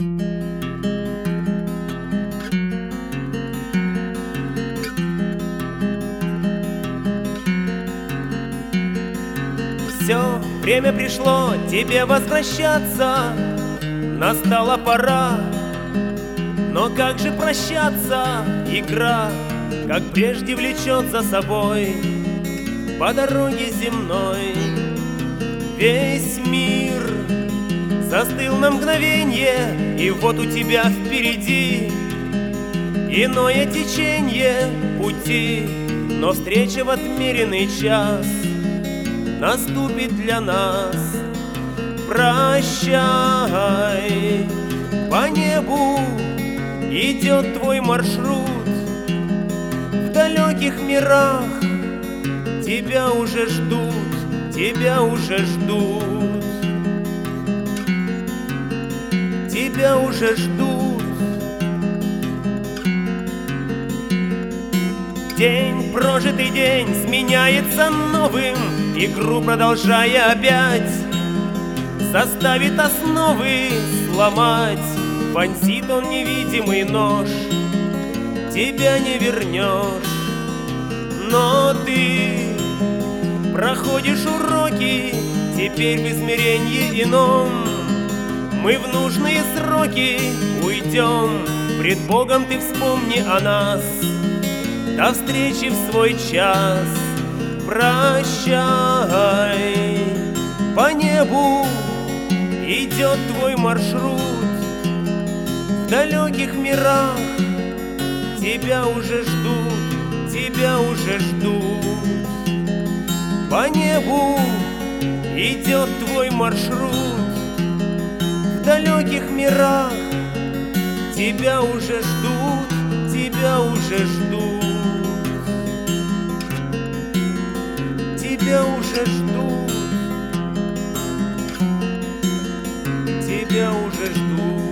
Все, время пришло тебе возвращаться, настала пора. Но как же прощаться? Игра, как прежде, влечет за собой по дороге земной. Весь мир застыл на мгновенье, и вот у тебя впереди иное течение пути, но встреча в отмеренный час наступит для нас. Прощай, по небу идет твой маршрут, в далеких мирах тебя уже ждут, тебя уже ждут, тебя уже ждут. День, прожитый день, сменяется новым, игру продолжая опять, заставит основы сломать. Вонзит он невидимый нож, тебя не вернешь. Но ты проходишь уроки, теперь в измерении ином. Мы в нужные сроки уйдем, пред Богом ты вспомни о нас. До встречи в свой час. Прощай, по небу идет твой маршрут, в далеких мирах тебя уже ждут, тебя уже ждут. По небу идет твой маршрут, в далеких мирах тебя уже ждут, тебя уже ждут, тебя уже ждут, тебя уже ждут.